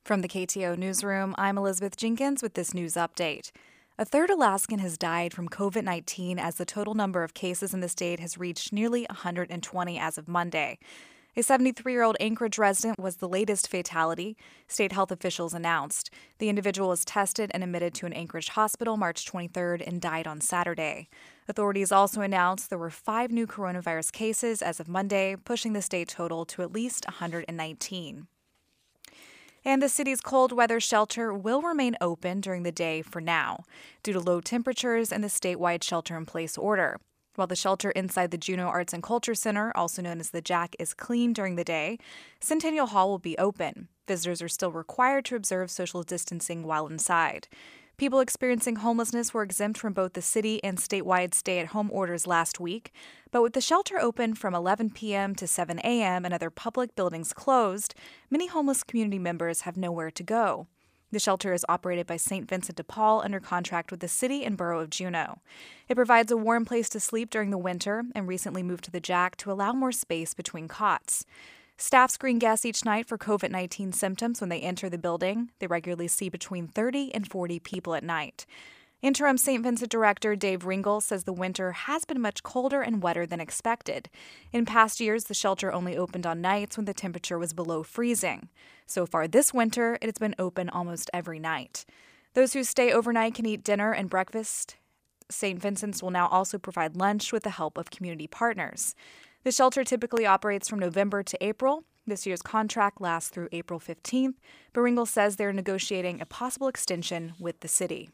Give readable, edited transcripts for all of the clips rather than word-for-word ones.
From the KTO Newsroom, I'm Elizabeth Jenkins with this news update. A third Alaskan has died from COVID-19 as the total number of cases in the state has reached nearly 120 as of Monday. A 73-year-old Anchorage resident was the latest fatality, state health officials announced. The individual was tested and admitted to an Anchorage hospital March 23rd and died on Saturday. Authorities also announced there were 5 new coronavirus cases as of Monday, pushing the state total to at least 119. And the city's cold weather shelter will remain open during the day for now, due to low temperatures and the statewide shelter-in-place order. While the shelter inside the Juneau Arts and Culture Center, also known as the Jack, is clean during the day, Centennial Hall will be open. Visitors are still required to observe social distancing while inside. People experiencing homelessness were exempt from both the city and statewide stay-at-home orders last week, but with the shelter open from 11 p.m. to 7 a.m. and other public buildings closed, many homeless community members have nowhere to go. The shelter is operated by St. Vincent de Paul under contract with the city and borough of Juneau. It provides a warm place to sleep during the winter and recently moved to the Jack to allow more space between cots. Staff screen guests each night for COVID-19 symptoms when they enter the building. They regularly see between 30 and 40 people at night. Interim St. Vincent Director Dave Ringel says the winter has been much colder and wetter than expected. In past years, the shelter only opened on nights when the temperature was below freezing. So far this winter, it has been open almost every night. Those who stay overnight can eat dinner and breakfast. St. Vincent's will now also provide lunch with the help of community partners. The shelter typically operates from November to April. This year's contract lasts through April 15th, but Ringel says they're negotiating a possible extension with the city.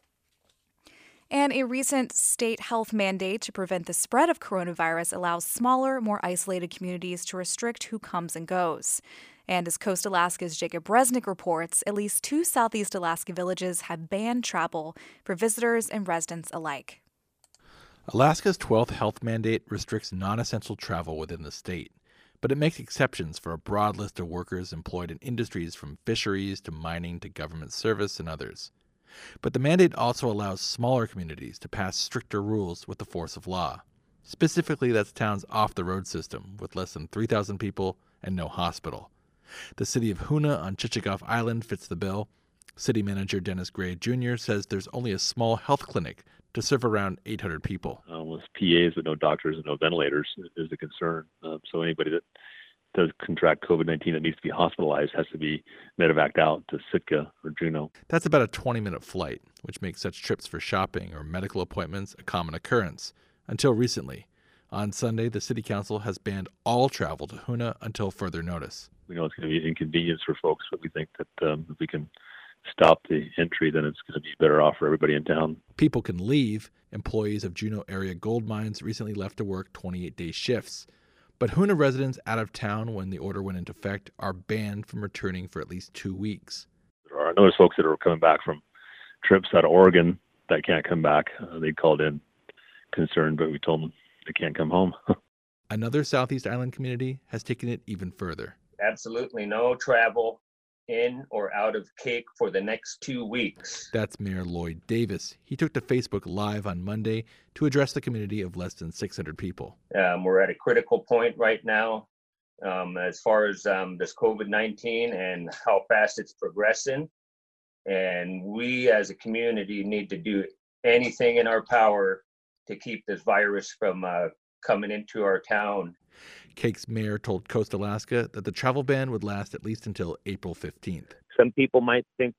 And a recent state health mandate to prevent the spread of coronavirus allows smaller, more isolated communities to restrict who comes and goes. And as Coast Alaska's Jacob Resnick reports, at least 2 Southeast Alaska villages have banned travel for visitors and residents alike. Alaska's 12th health mandate restricts non-essential travel within the state, but it makes exceptions for a broad list of workers employed in industries from fisheries to mining to government service and others. But the mandate also allows smaller communities to pass stricter rules with the force of law. Specifically, that's towns off the road system with less than 3,000 people and no hospital. The city of Hoonah on Chichagof Island fits the bill. City manager Dennis Gray Jr. says there's only a small health clinic to serve around 800 people. With PAs with no doctors and no ventilators is a concern. So anybody that does contract COVID-19 that needs to be hospitalized has to be medevaced out to Sitka or Juneau. That's about a 20-minute flight, which makes such trips for shopping or medical appointments a common occurrence, until recently. On Sunday, the city council has banned all travel to Hoonah until further notice. We know it's going to be an inconvenience for folks, but we think that if we can stop the entry, then it's going to be better off for everybody in town. People can leave. Employees of Juneau area gold mines recently left to work 28-day shifts. But Hoonah residents out of town when the order went into effect are banned from returning for at least 2 weeks. I noticed folks that are coming back from trips out of Oregon that can't come back. They called in concerned, but we told them they can't come home. Another Southeast Island community has taken it even further. Absolutely no travel in or out of Cake for the next 2 weeks. That's Mayor Lloyd Davis. He took to Facebook Live on Monday to address the community of less than 600 people. We're at a critical point right now as far as this COVID-19 and how fast it's progressing. And we as a community need to do anything in our power to keep this virus from coming into our town. Cake's mayor told Coast Alaska that the travel ban would last at least until April 15th. Some people might think,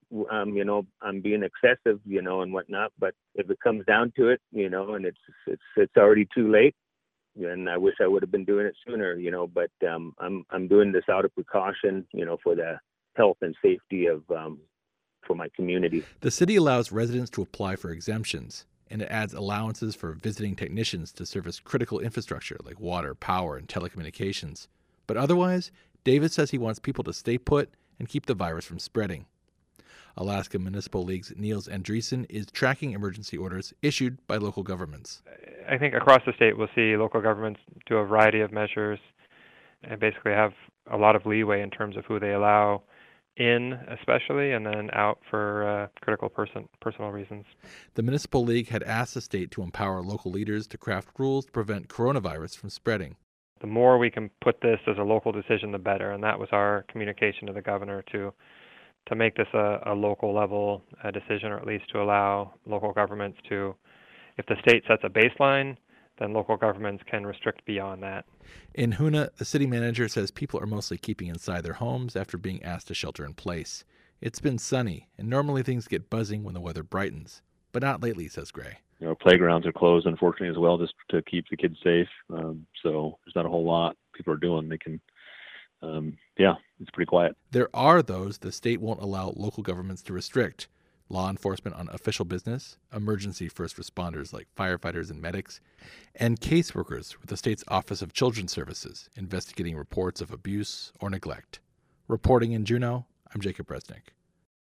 I'm being excessive, and whatnot. But if it comes down to it, and it's already too late, and I wish I would have been doing it sooner, But I'm doing this out of precaution, for the health and safety of for my community. The city allows residents to apply for exemptions, and it adds allowances for visiting technicians to service critical infrastructure like water, power, and telecommunications. But otherwise, Davis says he wants people to stay put and keep the virus from spreading. Alaska Municipal League's Niels Andreessen is tracking emergency orders issued by local governments. I think across the state we'll see local governments do a variety of measures and basically have a lot of leeway in terms of who they allow in especially, and then out for critical personal reasons. The Municipal League had asked the state to empower local leaders to craft rules to prevent coronavirus from spreading. The more we can put this as a local decision, the better, and that was our communication to the governor to to make this a local level decision, or at least to allow local governments to, if the state sets a baseline, then local governments can restrict beyond that. In Hoonah, the city manager says people are mostly keeping inside their homes after being asked to shelter in place. It's been sunny, and normally things get buzzing when the weather brightens, but not lately, says Gray. Playgrounds are closed, unfortunately, as well, just to keep the kids safe. So there's not a whole lot people are doing. They can, it's pretty quiet. There are those the state won't allow local governments to restrict: law enforcement on official business, emergency first responders like firefighters and medics, and caseworkers with the state's Office of Children's Services investigating reports of abuse or neglect. Reporting in Juneau, I'm Jacob Resnick.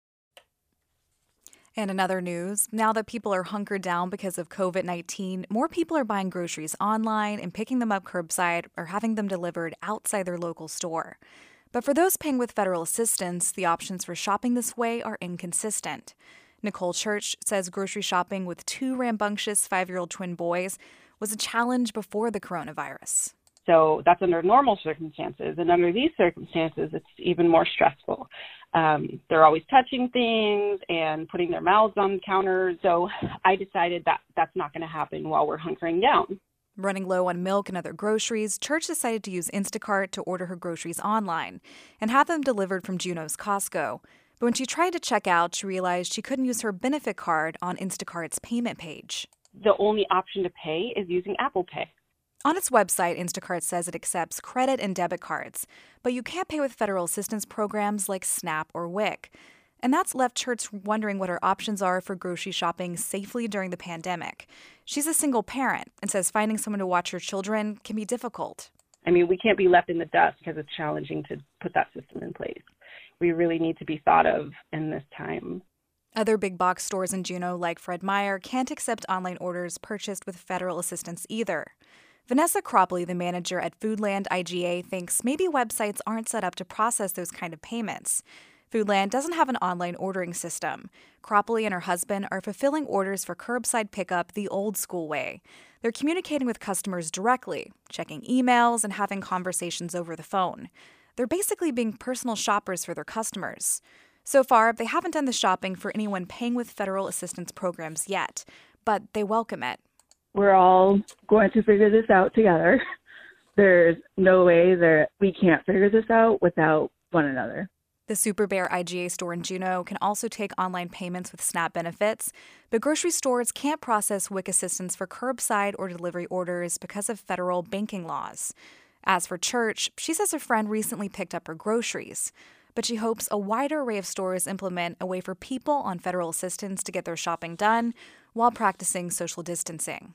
And in other news, now that people are hunkered down because of COVID-19, more people are buying groceries online and picking them up curbside or having them delivered outside their local store. But for those paying with federal assistance, the options for shopping this way are inconsistent. Nicole Church says grocery shopping with two rambunctious 5-year-old twin boys was a challenge before the coronavirus. So that's under normal circumstances. And under these circumstances, it's even more stressful. They're always touching things and putting their mouths on counters. So I decided that that's not going to happen while we're hunkering down. Running low on milk and other groceries, Church decided to use Instacart to order her groceries online and have them delivered from Juneau's Costco. But when she tried to check out, she realized she couldn't use her benefit card on Instacart's payment page. The only option to pay is using Apple Pay. On its website, Instacart says it accepts credit and debit cards, but you can't pay with federal assistance programs like SNAP or WIC. And that's left Church wondering what her options are for grocery shopping safely during the pandemic. She's a single parent and says finding someone to watch her children can be difficult. I mean, we can't be left in the dust because it's challenging to put that system in place. We really need to be thought of in this time. Other big box stores in Juneau, like Fred Meyer, can't accept online orders purchased with federal assistance either. Vanessa Cropley, the manager at Foodland IGA, thinks maybe websites aren't set up to process those kind of payments. Foodland doesn't have an online ordering system. Cropley and her husband are fulfilling orders for curbside pickup the old school way. They're communicating with customers directly, checking emails, and having conversations over the phone. They're basically being personal shoppers for their customers. So far, they haven't done the shopping for anyone paying with federal assistance programs yet, but they welcome it. We're all going to figure this out together. There's no way that we can't figure this out without one another. The Super Bear IGA store in Juneau can also take online payments with SNAP benefits, but grocery stores can't process WIC assistance for curbside or delivery orders because of federal banking laws. As for Church, she says her friend recently picked up her groceries, but she hopes a wider array of stores implement a way for people on federal assistance to get their shopping done while practicing social distancing.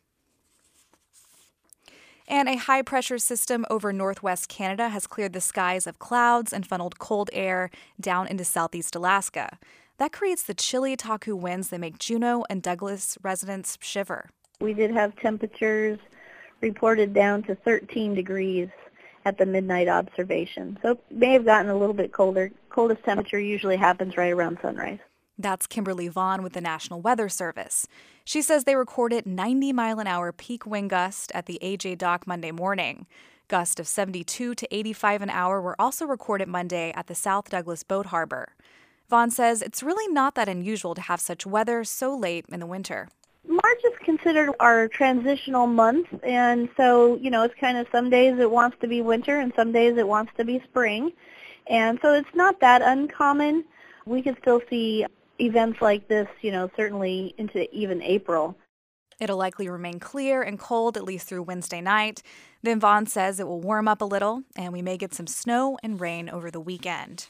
And a high-pressure system over northwest Canada has cleared the skies of clouds and funneled cold air down into southeast Alaska. That creates the chilly Taku winds that make Juneau and Douglas residents shiver. We did have temperatures reported down to 13 degrees at the midnight observation. So it may have gotten a little bit colder. Coldest temperature usually happens right around sunrise. That's Kimberly Vaughn with the National Weather Service. She says they recorded 90-mile-an-hour peak wind gust at the AJ Dock Monday morning. Gusts of 72 to 85 an hour were also recorded Monday at the South Douglas Boat Harbor. Vaughn says it's really not that unusual to have such weather so late in the winter. March is considered our transitional month, and so, it's kind of some days it wants to be winter and some days it wants to be spring. And so it's not that uncommon. We can still see events like this, certainly into even April. It'll likely remain clear and cold at least through Wednesday night. Then Vaughn says it will warm up a little, and we may get some snow and rain over the weekend.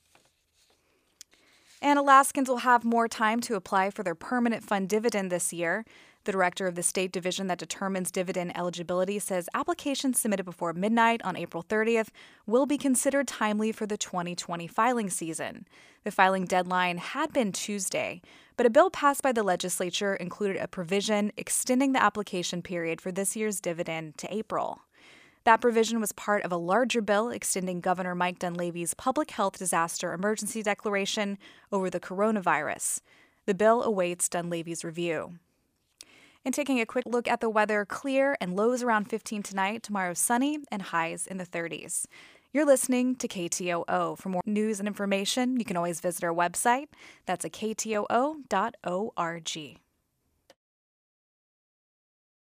And Alaskans will have more time to apply for their permanent fund dividend this year. The director of the state division that determines dividend eligibility says applications submitted before midnight on April 30th will be considered timely for the 2020 filing season. The filing deadline had been Tuesday, but a bill passed by the legislature included a provision extending the application period for this year's dividend to April. That provision was part of a larger bill extending Governor Mike Dunleavy's public health disaster emergency declaration over the coronavirus. The bill awaits Dunleavy's review. And taking a quick look at the weather, clear and lows around 15 tonight. Tomorrow sunny and highs in the 30s. You're listening to KTOO. For more news and information, you can always visit our website. That's at ktoo.org.